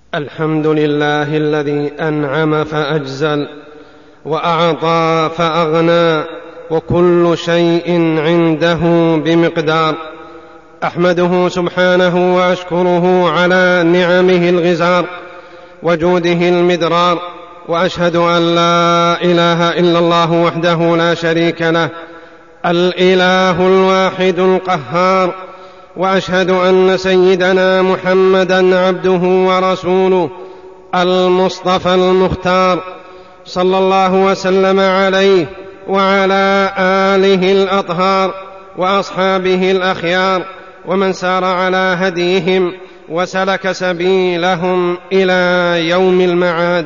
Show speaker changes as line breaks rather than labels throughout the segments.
الحمد لله الذي أنعم فأجزل وأعطى فأغنى وكل شيء عنده بمقدار. أحمده سبحانه وأشكره على نعمه الغزار وجوده المدرار، وأشهد أن لا إله إلا الله وحده لا شريك له الإله الواحد القهار، وأشهد أن سيدنا محمدًا عبده ورسوله المصطفى المختار، صلى الله وسلم عليه وعلى آله الأطهار وأصحابه الأخيار ومن سار على هديهم وسلك سبيلهم إلى يوم المعاد.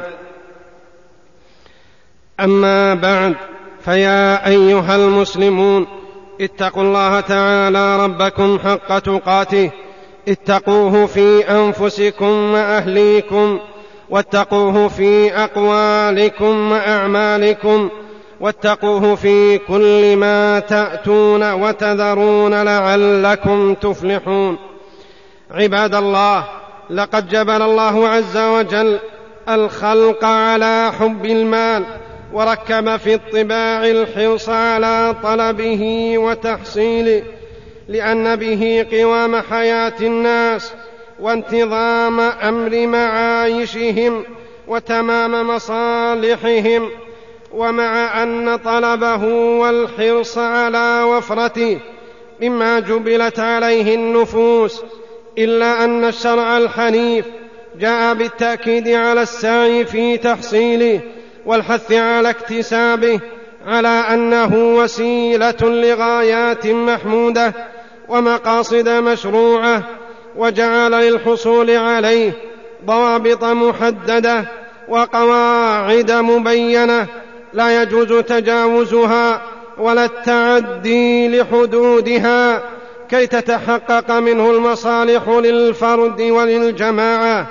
أما بعد، فيا أيها المسلمون، اتقوا الله تعالى ربكم حق تقاته، اتقوه في أنفسكم وأهليكم، واتقوه في أقوالكم وأعمالكم، واتقوه في كل ما تأتون وتذرون لعلكم تفلحون. عباد الله، لقد جبل الله عز وجل الخلق على حب المال، وركب في الطباع الحرص على طلبه وتحصيله، لأن به قوام حياة الناس وانتظام أمر معايشهم وتمام مصالحهم. ومع أن طلبه والحرص على وفرته مما جبلت عليه النفوس، إلا أن الشرع الحنيف جاء بالتأكيد على السعي في تحصيله والحث على اكتسابه، على أنه وسيلة لغايات محمودة ومقاصد مشروعة، وجعل للحصول عليه ضوابط محددة وقواعد مبينة لا يجوز تجاوزها ولا التعدي لحدودها كي تتحقق منه المصالح للفرد وللجماعة.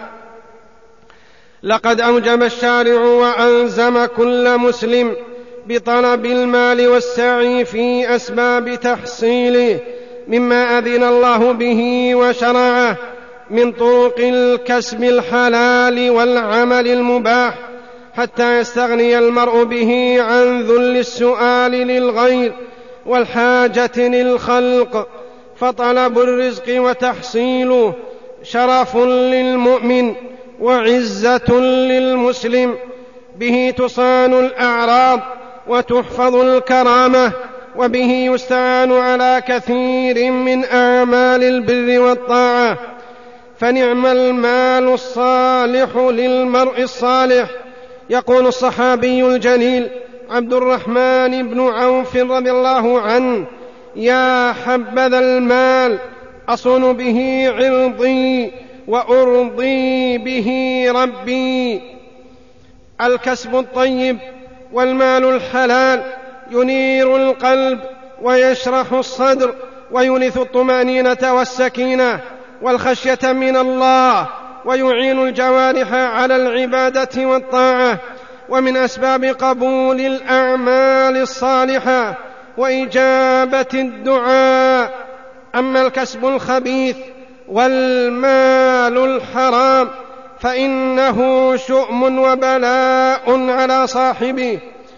لقد أوجب الشارع وألزم كل مسلم بطلب المال والسعي في أسباب تحصيله مما أذن الله به وشرعه من طرق الكسب الحلال والعمل المباح، حتى يستغني المرء به عن ذل السؤال للغير والحاجة للخلق. فطلب الرزق وتحصيله شرف للمؤمن وعزة للمسلم، به تصان الأعراض وتحفظ الكرامة، وبه يستعان على كثير من أعمال البر والطاعة. فنعم المال الصالح للمرء الصالح. يقول الصحابي الجليل عبد الرحمن بن عوف رضي الله عنه: يا حبذا المال أصون به عرضي وأرضي به ربي. الكسب الطيب والمال الحلال ينير القلب ويشرح الصدر ويورث الطمأنينة والسكينة والخشية من الله، ويعين الجوارح على العبادة والطاعة، ومن أسباب قبول الأعمال الصالحة وإجابة الدعاء. أما الكسب الخبيث والمال الحرام فإنه شؤم وبلاء على صاحبه،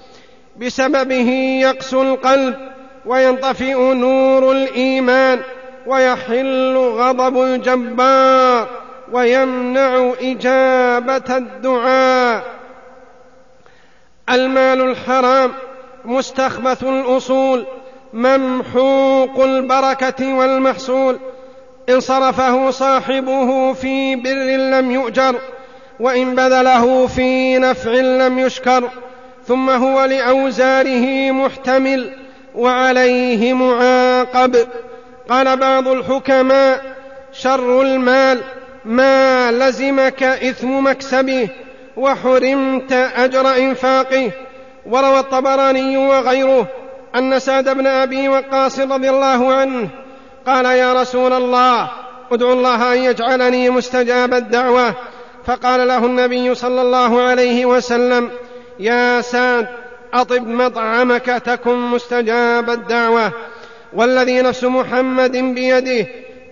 بسببه يقسو القلب وينطفئ نور الإيمان ويحل غضب الجبار ويمنع إجابة الدعاء. المال الحرام مستخبث الأصول ممحوق البركة والمحصول، إن صرفه صاحبه في بر لم يؤجر، وإن بذله في نفع لم يشكر، ثم هو لأوزاره محتمل وعليه معاقب. قال بعض الحكماء: شر المال ما لزمك إثم مكسبه وحرمت أجر إنفاقه. وروى الطبراني وغيره أن سعد بن أبي وقاص رضي الله عنه قال: يا رسول الله، ادعو الله أن يجعلني مستجاب الدعوة. فقال له النبي صلى الله عليه وسلم: يا سعد، أطب مطعمك تكن مستجاب الدعوة. والذي نفس محمد بيده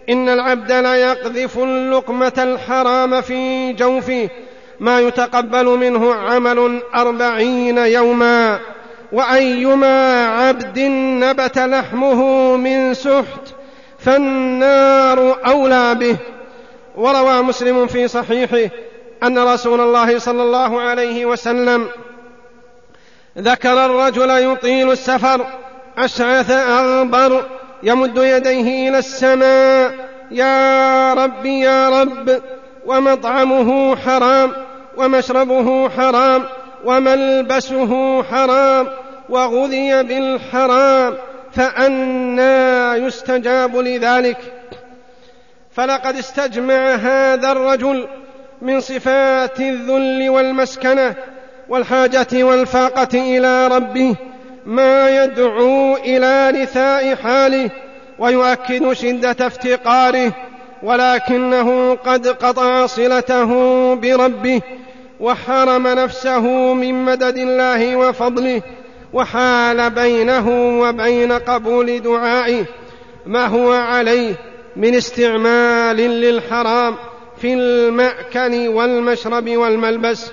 إن العبد ليقذف اللقمة الحرام في جوفه ما يتقبل منه عمل 40 يوما، وأيما عبد نبت لحمه من سحت فالنار أولى به. وروى مسلم في صحيحه أن رسول الله صلى الله عليه وسلم ذكر الرجل يطيل السفر أشعث أغبر يمد يديه إلى السماء: يا رب يا رب، ومطعمه حرام ومشربه حرام وملبسه حرام وغذي بالحرام، فأنى يستجاب لذلك؟ فلقد استجمع هذا الرجل من صفات الذل والمسكنة والحاجة والفاقة إلى ربه ما يدعو إلى رثاء حاله ويؤكد شدة افتقاره، ولكنه قد قطع صلته بربه وحرم نفسه من مدد الله وفضله، وحال بينه وبين قبول دعائه ما هو عليه من استعمال للحرام في المأكل والمشرب والملبس.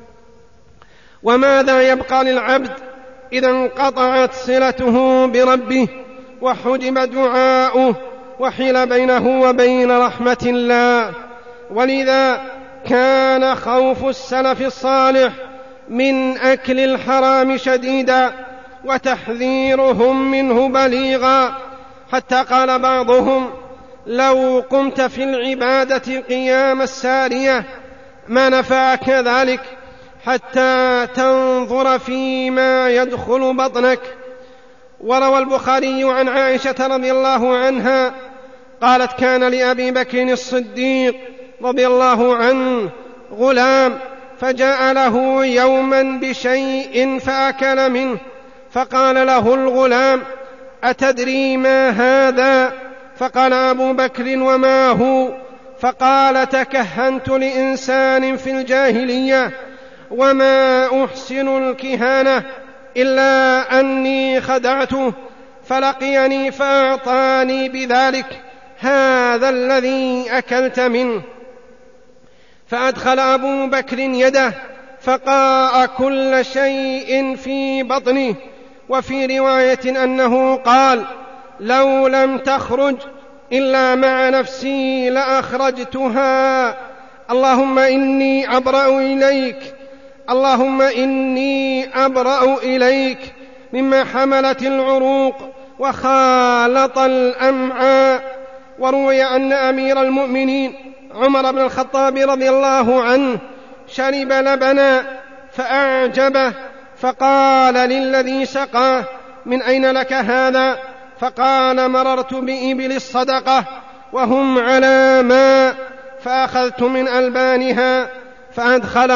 وماذا يبقى للعبد إذا انقطعت صلته بربه وحجب دعاؤه وحيل بينه وبين رحمة الله؟ ولذا كان خوف السلف الصالح من أكل الحرام شديدا وتحذيرهم منه بليغا، حتى قال بعضهم: لو قمت في العبادة قيام السارية ما نفعك ذلك حتى تنظر فيما يدخل بطنك. وروى البخاري عن عائشة رضي الله عنها قالت: كان لأبي بكر الصديق رضي الله عنه غلام، فجاء له يوما بشيء فأكل منه، فقال له الغلام: أتدري ما هذا؟ فقال أبو بكر: وما هو؟ فقال: تكهنت لإنسان في الجاهلية وما أحسن الكهانة إلا أني خدعته فلقيني فأعطاني بذلك هذا الذي أكلت منه. فأدخل أبو بكر يده فقاء كل شيء في بطنه. وفي رواية أنه قال: لو لم تخرج إلا مع نفسي لأخرجتها. اللهم إني أبرأ إليك، اللهم إني أبرأ إليك مما حملت العروق وخالط الأمعاء. وروي أن أمير المؤمنين عمر بن الخطاب رضي الله عنه شرب لبنا فأعجبه، فقال للذي سقاه: من أين لك هذا؟ فقال: مررت بإبل الصدقة وهم على ماء فأخذت من ألبانها. فأدخل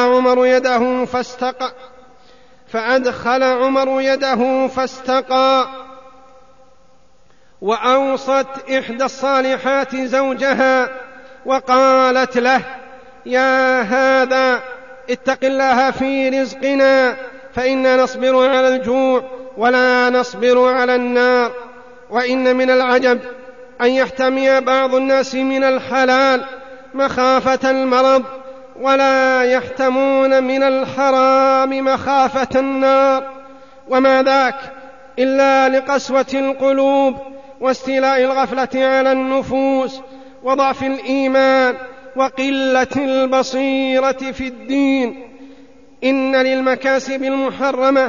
عمر يده فاستقى. وأوصت إحدى الصالحات زوجها وقالت له: يا هذا اتق الله في رزقنا، فإنا نصبر على الجوع ولا نصبر على النار. وإن من العجب أن يحتمي بعض الناس من الحلال مخافة المرض، ولا يحتمون من الحرام مخافة النار، وما ذاك إلا لقسوة القلوب واستيلاء الغفلة على النفوس وضعف الإيمان وقلة البصيرة في الدين. إن للمكاسب المحرمة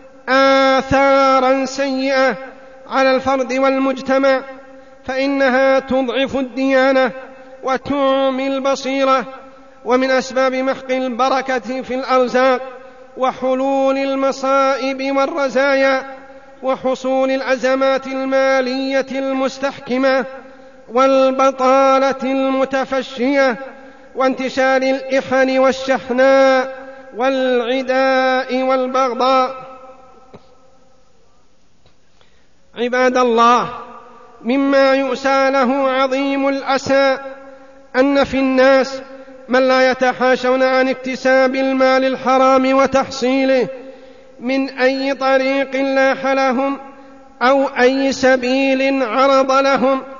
آثارا سيئة على الفرد والمجتمع، فإنها تضعف الديانة وتعمي البصيرة، ومن أسباب محق البركة في الأرزاق وحلول المصائب والرزايا وحصول الأزمات المالية المستحكمة والبطالة المتفشية وانتشار الإحن والشحناء والعداء والبغضاء. عباد الله، مما يؤسى له عظيم الأسى أن في الناس من لا يتحاشون عن اكتساب المال الحرام وتحصيله من أي طريق لاح لهم أو أي سبيل عرض لهم،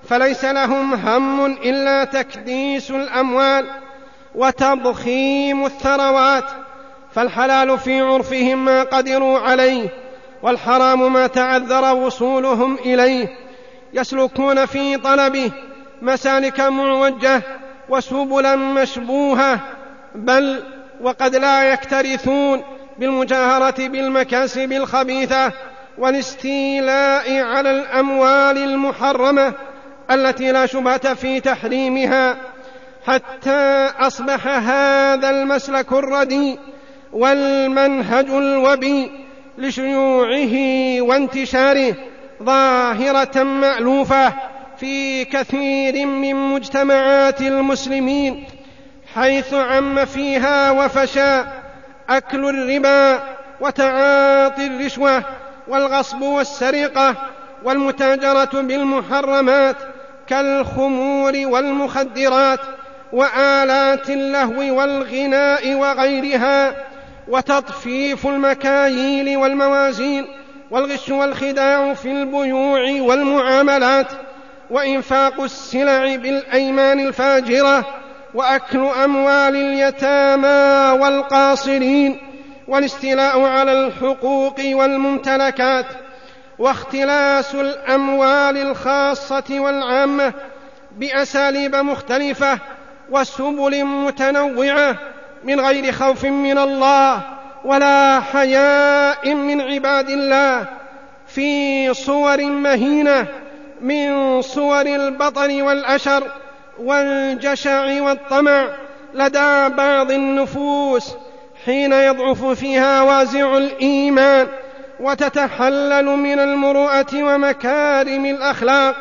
فليس لهم هم إلا تكديس الأموال وتضخيم الثروات، فالحلال في عرفهم ما قدروا عليه، والحرام ما تعذر وصولهم إليه، يسلكون في طلبه مسالك معوجة وسبلا مشبوهة، بل وقد لا يكترثون بالمجاهرة بالمكاسب الخبيثة والاستيلاء على الأموال المحرمة التي لا شبهة في تحريمها، حتى أصبح هذا المسلك الرديء والمنهج الوبي لشيوعه وانتشاره ظاهرة مألوفة في كثير من مجتمعات المسلمين، حيث عم فيها وفشى أكل الربا وتعاطي الرشوة والغصب والسرقة والمتاجرة بالمحرمات كالخمور والمخدرات وآلات اللهو والغناء وغيرها، وتطفيف المكاييل والموازين والغش والخداع في البيوع والمعاملات وإنفاق السلع بالأيمان الفاجرة وأكل أموال اليتامى والقاصرين والاستيلاء على الحقوق والممتلكات واختلاس الأموال الخاصة والعامة بأساليب مختلفة وسبل متنوعة من غير خوف من الله ولا حياء من عباد الله، في صور مهينة من صور البطر والأشر والجشع والطمع لدى بعض النفوس حين يضعف فيها وازع الإيمان وتتحلل من المروءة ومكارم الأخلاق.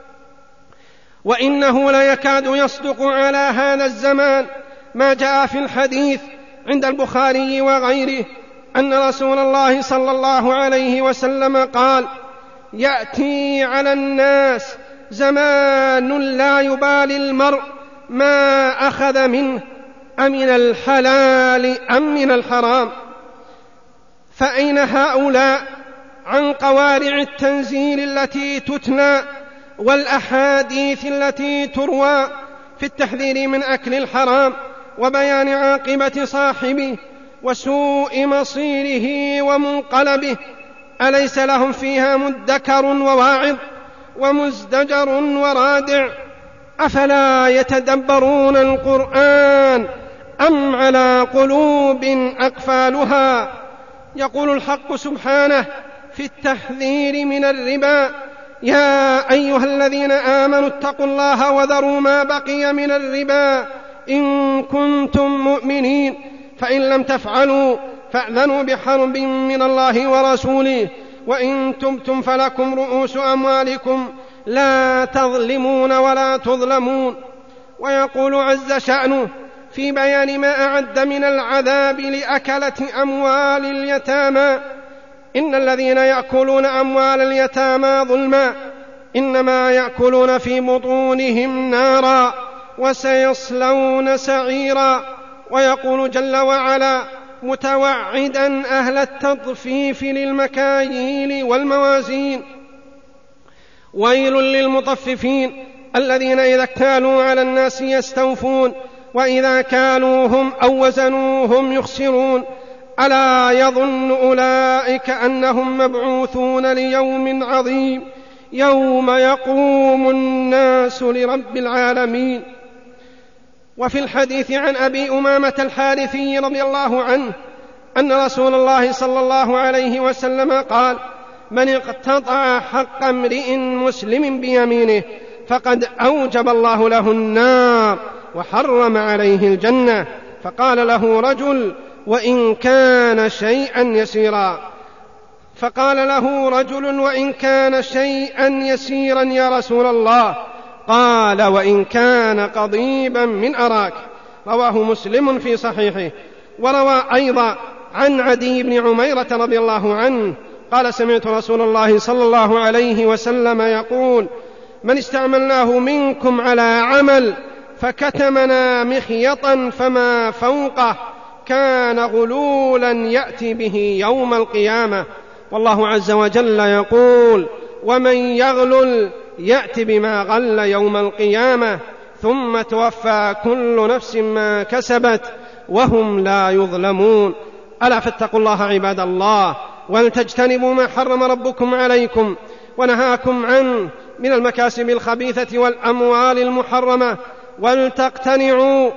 وإنه ليكاد يصدق على هذا الزمان ما جاء في الحديث عند البخاري وغيره أن رسول الله صلى الله عليه وسلم قال: يأتي على الناس زمان لا يبالي المرء ما أخذ منه أمن الحلال أم من الحرام. فأين هؤلاء عن قوارع التنزيل التي تتلى والأحاديث التي تروى في التحذير من أكل الحرام وبيان عاقبة صاحبه وسوء مصيره ومنقلبه؟ أليس لهم فيها مدكر وواعظ ومزدجر ورادع؟ أفلا يتدبرون القرآن أم على قلوب أقفالها؟ يقول الحق سبحانه في التحذير من الربا: يا أيها الذين آمنوا اتقوا الله وذروا ما بقي من الربا إن كنتم مؤمنين، فإن لم تفعلوا فأذنوا بحرب من الله ورسوله، وإن تبتم فلكم رؤوس أموالكم لا تظلمون ولا تظلمون. ويقول عز شأنه في بيان ما أعد من العذاب لأكلة أموال اليتامى: إن الذين يأكلون أموال اليتامى ظلما إنما يأكلون في بطونهم نارا وسيصلون سعيرا. ويقول جل وعلا متوعدا أهل التطفيف للمكاييل والموازين: ويل للمطففين الذين إذا اكتالوا على الناس يستوفون وإذا كالوهم أو وزنوهم يخسرون ألا يظن أولئك أنهم مبعوثون ليوم عظيم يوم يقوم الناس لرب العالمين. وفي الحديث عن أبي أمامة الحارثي رضي الله عنه أن رسول الله صلى الله عليه وسلم قال: من اقتطع حق امرئ مسلم بيمينه فقد أوجب الله له النار وحرم عليه الجنة. فقال له رجل: وإن كان شيئا يسيرا. فقال له رجل: وإن كان شيئا يسيرا يا رسول الله؟ قال: وإن كان قضيبا من أراك. رواه مسلم في صحيحه. وروى أيضا عن عدي بن عميرة رضي الله عنه قال: سمعت رسول الله صلى الله عليه وسلم يقول: من استعملناه منكم على عمل فكتمنا مخيطا فما فوقه كان غلولا يأتي به يوم القيامة. والله عز وجل يقول: ومن يغلل يأتي بما غل يوم القيامة ثم توفى كل نفس ما كسبت وهم لا يظلمون. ألا فاتقوا الله عباد الله، ولتجتنبوا ما حرم ربكم عليكم ونهاكم عنه من المكاسب الخبيثة والأموال المحرمة، ولتقتنعوا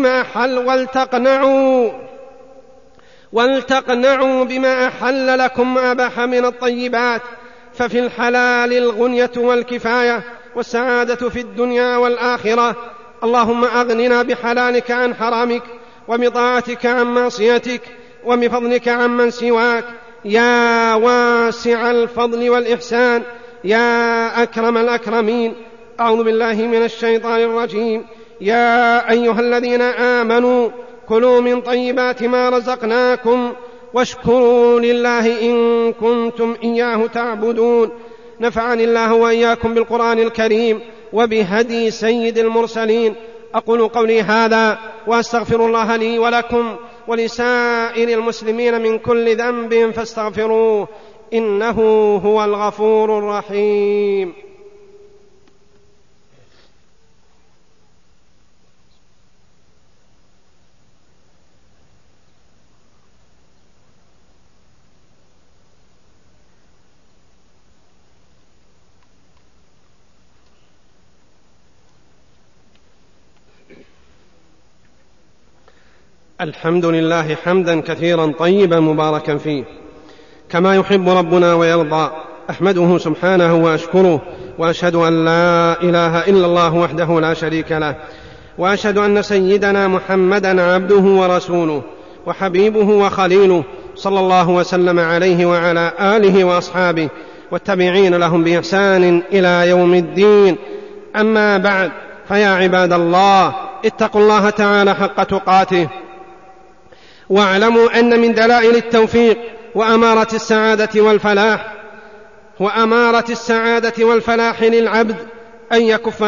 بما أحل لكم ما أباح من الطيبات، ففي الحلال الغنية والكفاية والسعادة في الدنيا والآخرة. اللهم أغننا بحلالك عن حرامك، وبطاعتك عن معصيتك، وبفضلك عن من سواك، يا واسع الفضل والإحسان، يا أكرم الأكرمين. أعوذ بالله من الشيطان الرجيم. يا أيها الذين آمنوا كلوا من طيبات ما رزقناكم واشكروا لله إن كنتم إياه تعبدون. نفعني الله وإياكم بالقرآن الكريم وبهدي سيد المرسلين. أقول قولي هذا وأستغفر الله لي ولكم ولسائر المسلمين من كل ذنب فاستغفروه إنه هو الغفور الرحيم. الحمد لله حمدا كثيرا طيبا مباركا فيه كما يحب ربنا ويرضى. أحمده سبحانه وأشكره، وأشهد أن لا إله إلا الله وحده لا شريك له، وأشهد أن سيدنا محمدا عبده ورسوله وحبيبه وخليله، صلى الله وسلم عليه وعلى آله وأصحابه والتابعين لهم بإحسان إلى يوم الدين. أما بعد، فيا عباد الله، اتقوا الله تعالى حق تقاته، واعلموا أن من دلائل التوفيق وأمارة السعادة والفلاح للعبد أن يكف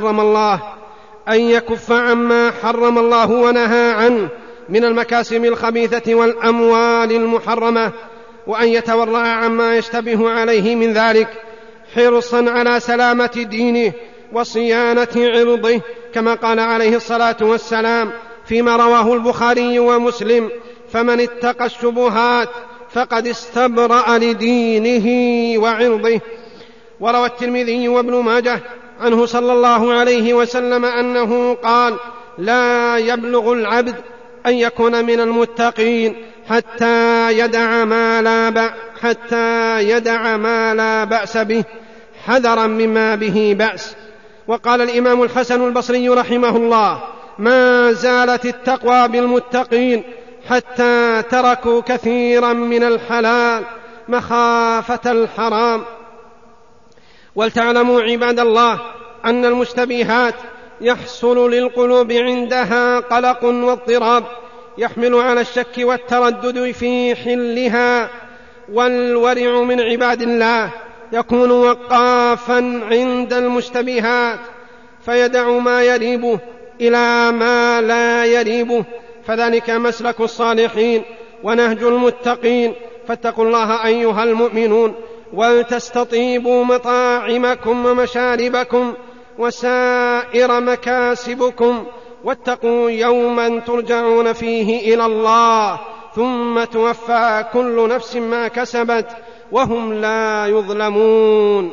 عما حرم الله ونهى عنه من المكاسب الخبيثة والأموال المحرمة، وأن يتورع عما يشتبه عليه من ذلك، حرصا على سلامة دينه وصيانة عرضه، كما قال عليه الصلاة والسلام فيما رواه البخاري ومسلم: فمن اتقى الشبهات فقد استبرأ لدينه وعرضه. وروى الترمذي وابن ماجه عنه صلى الله عليه وسلم أنه قال: لا يبلغ العبد أن يكون من المتقين حتى يدع ما لا بأس به حذرا مما به بأس. وقال الإمام الحسن البصري رحمه الله: ما زالت التقوى بالمتقين حتى تركوا كثيرا من الحلال مخافة الحرام. ولتعلموا عباد الله أن المشتبهات يحصل للقلوب عندها قلق واضطراب يحمل على الشك والتردد في حلها، والورع من عباد الله يكون وقافا عند المشتبهات فيدع ما يريبه إلى ما لا يريبه، فذلك مسلك الصالحين ونهج المتقين. فاتقوا الله أيها المؤمنون، ولتستطيبوا مطاعمكم ومشاربكم وسائر مكاسبكم، واتقوا يوما ترجعون فيه إلى الله ثم توفى كل نفس ما كسبت وهم لا يظلمون.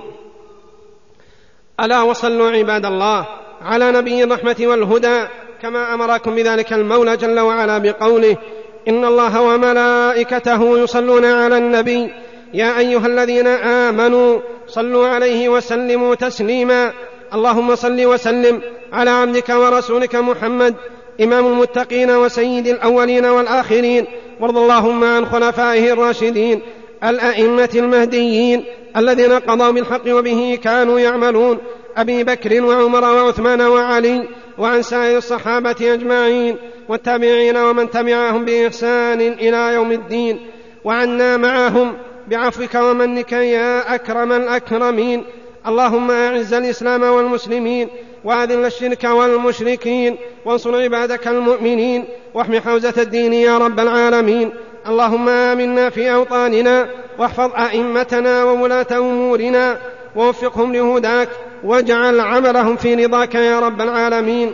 ألا وصلوا عباد الله على نبي الرحمة والهدى كما أمركم بذلك المولى جل وعلا بقوله: إن الله وملائكته يصلون على النبي يا أيها الذين آمنوا صلوا عليه وسلموا تسليما. اللهم صل وسلم على عبدك ورسولك محمد إمام المتقين وسيد الأولين والآخرين، وارض اللهم عن خلفائه الراشدين الأئمة المهديين الذين قضوا بالحق وبه كانوا يعملون، أبي بكر وعمر وعثمان وعلي، وعن سائر الصحابة أجمعين والتابعين ومن تبعهم بإحسان إلى يوم الدين، وعنا معهم بعفوك ومنك يا أكرم الأكرمين. اللهم أعز الإسلام والمسلمين، وأذل الشرك والمشركين، وانصر عبادك المؤمنين، واحم حوزة الدين يا رب العالمين. اللهم آمنا في أوطاننا، واحفظ أئمتنا وولاة أمورنا، ووفقهم لهداك، واجعل عملهم في رضاك يا رب العالمين.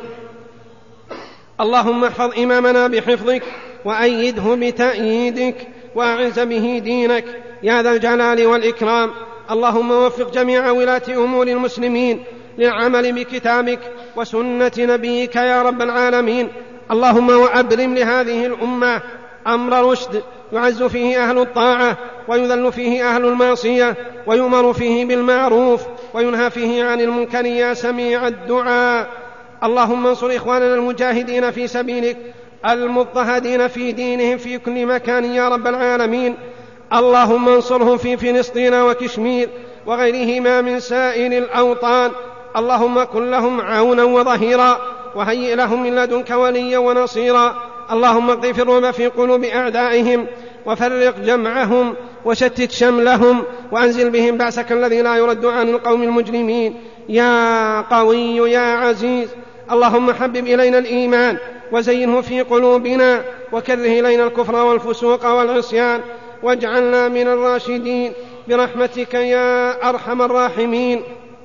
اللهم احفظ إمامنا بحفظك وأيده بتأييدك وأعز به دينك يا ذا الجلال والإكرام. اللهم وفق جميع ولاة أمور المسلمين للعمل بكتابك وسنة نبيك يا رب العالمين. اللهم وأبرم لهذه الأمة أمر رشد يعز فيه أهل الطاعة ويذل فيه أهل المعصية ويؤمر فيه بالمعروف وينهى فيه عن المنكر يا سميع الدعاء. اللهم انصر إخواننا المجاهدين في سبيلك المضطهدين في دينهم في كل مكان يا رب العالمين. اللهم انصرهم في فلسطين وكشمير وغيرهما من سائر الأوطان. اللهم كن لهم عونا وظهيرا وهيئ لهم من لدنك وليا ونصيرا. اللهم اقذف الرعب في قلوب أعدائهم وفرق جمعهم وشتت شملهم وأنزل بهم بأسك الذي لا يرد عن القوم المجرمين يا قوي يا عزيز. اللهم حبب إلينا الإيمان وزينه في قلوبنا وكره إلينا الكفر والفسوق والعصيان واجعلنا من الراشدين برحمتك يا أرحم الراحمين.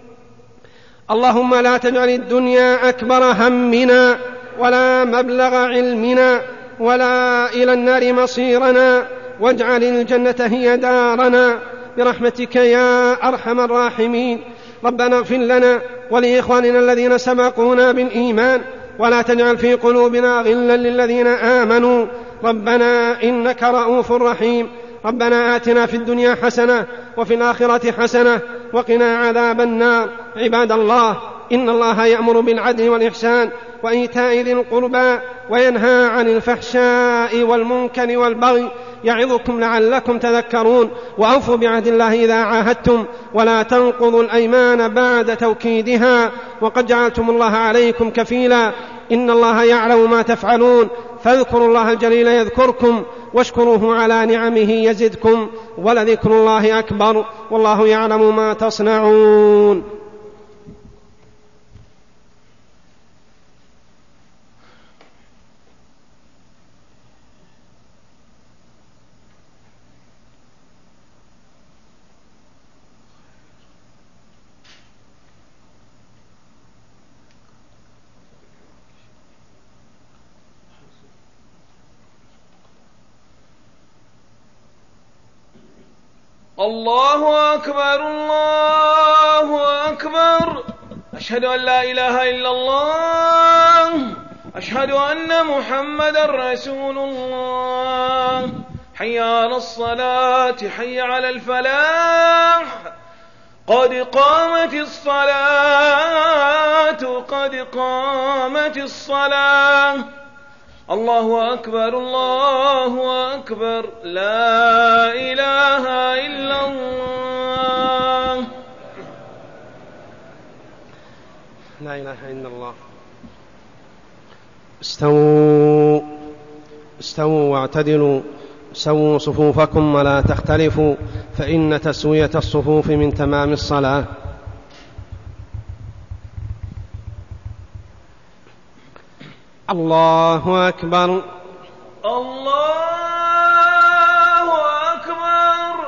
اللهم لا تجعل الدنيا أكبر همنا ولا مبلغ علمنا ولا إلى النار مصيرنا واجعل الجنة هي دارنا برحمتك يا أرحم الراحمين. ربنا اغفر لنا ولإخواننا الذين سبقونا بالإيمان ولا تجعل في قلوبنا غلا للذين آمنوا ربنا إنك رؤوف رحيم. ربنا آتنا في الدنيا حسنة وفي الآخرة حسنة وقنا عذاب النار. عباد الله إن الله يأمر بالعدل والإحسان وإيتاء ذي القربى وينهى عن الفحشاء والمنكر والبغي يعظكم لعلكم تذكرون. وأوفوا بعهد الله إذا عاهدتم ولا تنقضوا الأيمان بعد توكيدها وقد جعلتم الله عليكم كفيلا. إن الله يعلم ما تفعلون فاذكروا الله الجليل يذكركم واشكروه على نعمه يزدكم ولذكر الله أكبر والله يعلم ما تصنعون.
الله أكبر الله أكبر. أشهد أن لا إله إلا الله. أشهد أن محمدا رسول الله. حي على الصلاة حي على الفلاح. قد قامت الصلاة قد قامت الصلاة. الله أكبر الله أكبر. لا إله إلا الله.
لا إله إلا الله. استووا واعتدلوا سووا صفوفكم ولا تختلفوا فإن تسوية الصفوف من تمام الصلاة. الله أكبر
الله أكبر.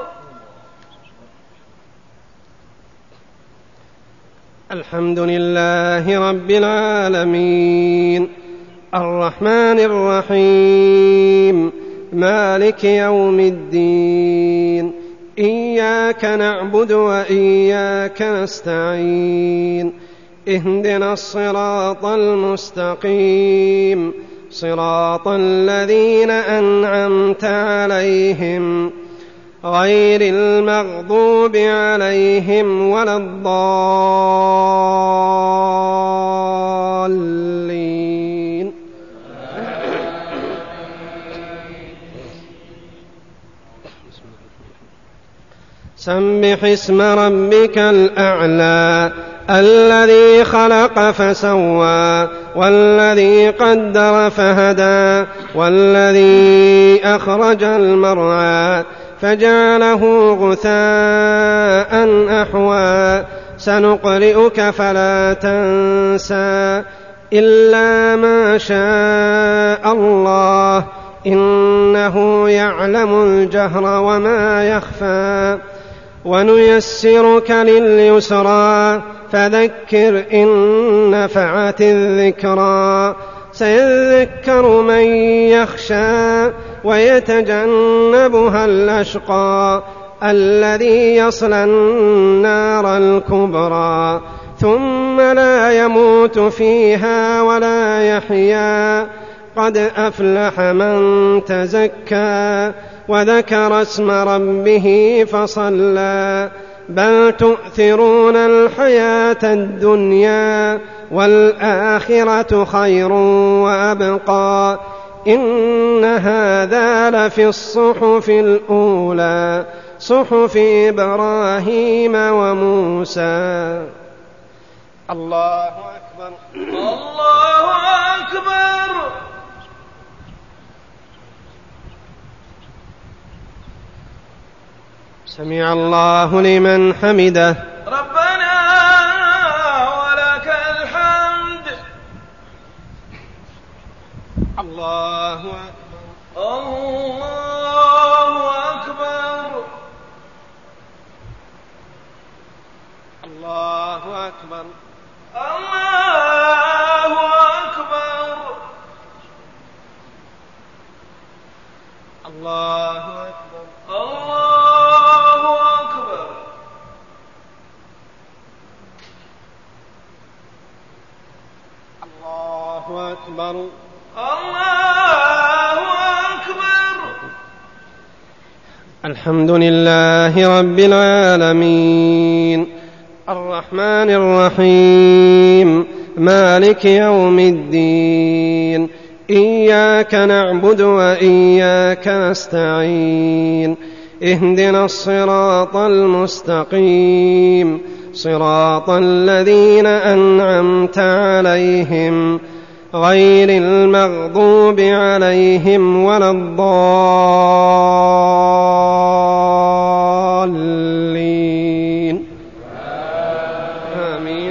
الحمد لله رب العالمين الرحمن الرحيم مالك يوم الدين إياك نعبد وإياك نستعين اهدنا الصراط المستقيم صراط الذين أنعمت عليهم غير المغضوب عليهم ولا الضالين. سبح اسم ربك الأعلى الذي خلق فسوى والذي قدر فهدى والذي أخرج المرعى فجعله غثاء أحوى سنقرئك فلا تنسى إلا ما شاء الله إنه يعلم الجهر وما يخفى ونيسرك لليسرى فذكر إن نفعت الذكرى سيذكر من يخشى ويتجنبها الأشقى الذي يصلى النار الكبرى ثم لا يموت فيها ولا يحيا قد أفلح من تزكى وذكر اسم ربه فصلى بل تؤثرون الحياة الدنيا والآخرة خير وأبقى إن هذا لفي الصحف الأولى صحف إبراهيم وموسى. الله أكبر
الله أكبر.
سمع الله لمن حمده.
ربنا ولك الحمد.
الله أكبر
الله أكبر.
الله أكبر
الله أكبر.
الله أكبر
الله أكبر.
الله أكبر
الله أكبر.
الحمد لله رب العالمين الرحمن الرحيم مالك يوم الدين إياك نعبد وإياك نستعين اهدنا الصراط المستقيم صراط الذين أنعمت عليهم غير المغضوب عليهم ولا الضالين آمين.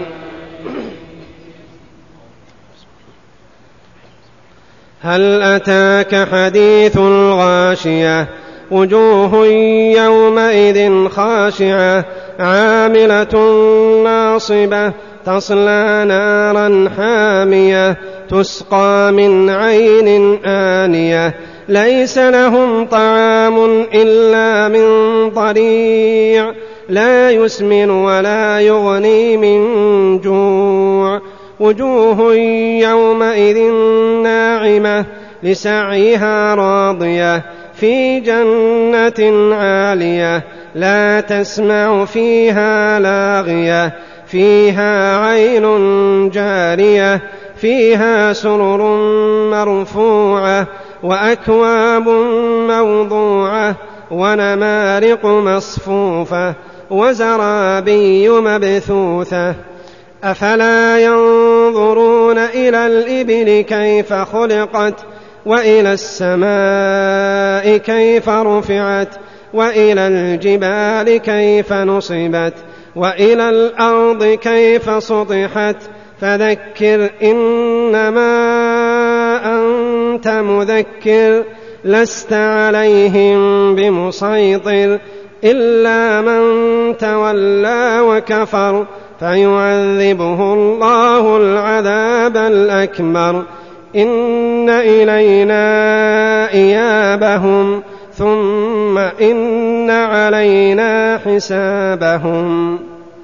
هل أتاك حديث الغاشية وجوه يومئذ خاشعة عاملة ناصبة تصلى نارا حامية تسقى من عين آنية ليس لهم طعام إلا من ضريع لا يسمن ولا يغني من جوع وجوه يومئذ ناعمة لسعيها راضية في جنة عالية لا تسمع فيها لاغية فيها عين جارية فيها سرر مرفوعة وأكواب موضوعة ونمارق مصفوفة وزرابي مبثوثة أفلا ينظرون إلى الإبل كيف خلقت وإلى السماء كيف رفعت وإلى الجبال كيف نصبت وإلى الأرض كيف سطحت فذكر إنما أنت مذكر لست عليهم بمسيطر إلا من تولى وكفر فيعذبه الله العذاب الأكبر إن إلينا إيابهم ثم إن علينا حسابهم.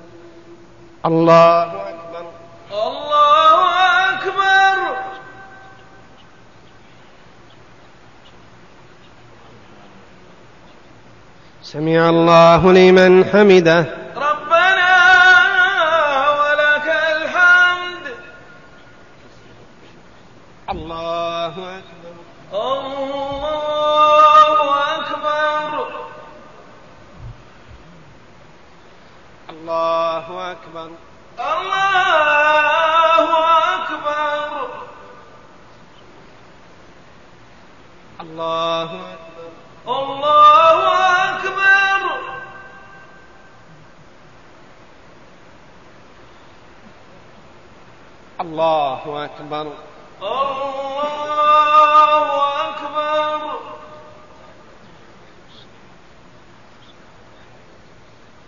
الله أكبر
الله أكبر.
سمع الله لمن حمده.
ربنا ولك الحمد.
الله أكبر
الله أكبر.
الله أكبر
الله أكبر.
الله أكبر
الله أكبر.
الله أكبر
الله أكبر.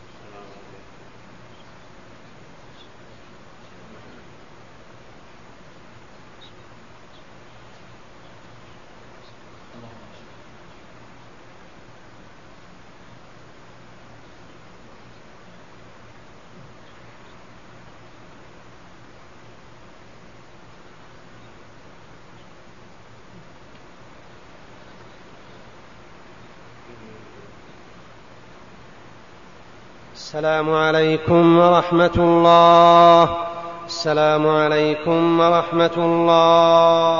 السلام عليكم ورحمة الله. السلام عليكم ورحمة الله.